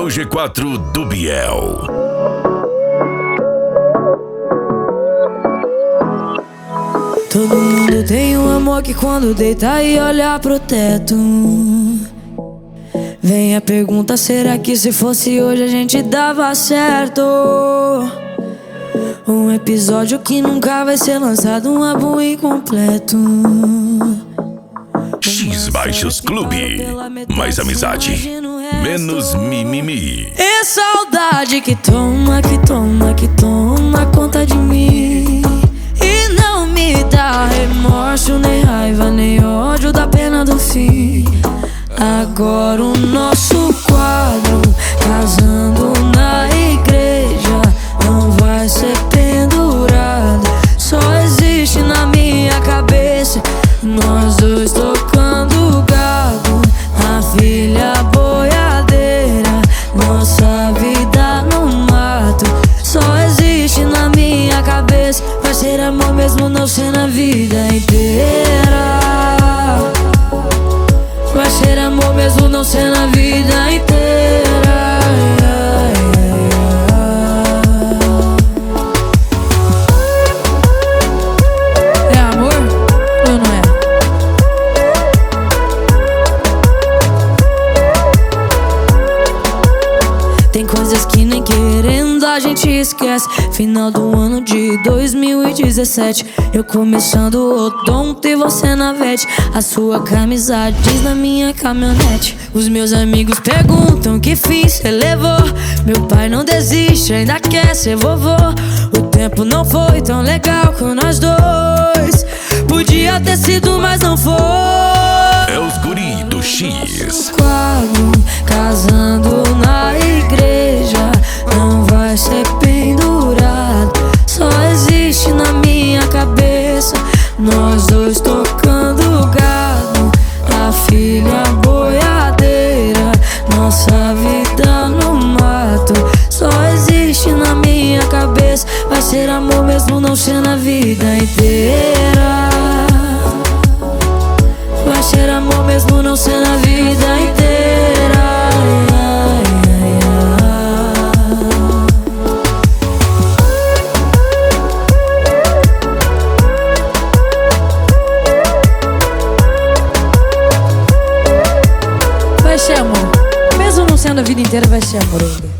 G4 do Biel. Todo mundo tem um amor que quando deita e olha pro teto, vem a pergunta, será que se fosse hoje a gente dava certo? Um episódio que nunca vai ser lançado, um álbum incompleto. X-Baixos Clube. Mais amizade, menos mimimi. É saudade que toma, que toma, que toma conta de mim. E não me dá remorso, nem raiva, nem ódio da pena do fim. Agora o nosso quadro, casando na igreja, não vai ser pendurado. Só existe na minha cabeça nós dois tocando gado, a filha boiadeira, nossa vida no mato. Só existe na minha cabeça, vai ser amor mesmo não ser na vida inteira. Vai ser amor mesmo não ser na vida inteira. É amor ou não é? Tem coisas que nem querendo a gente esquece. Final do ano de 2017, eu começando o odonto e você na vete. A sua camisa diz na minha caminhonete. Os meus amigos perguntam que fim cê levou. Meu pai não desiste, ainda quer ser vovô. O tempo não foi tão legal com nós dois. Podia ter sido, mas não foi. É os guri do X. Quadro, casando na igreja, não vai ser pendurado. Só existe na minha cabeça nós dois tocando gado, a filha boiadeira, nossa vida no mato. Só existe na minha cabeça, vai ser amor mesmo não ser na vida inteira. Vai ser amor mesmo não ser na vida inteira. Vai ser amor, mesmo não sendo a vida inteira, vai ser amor ainda.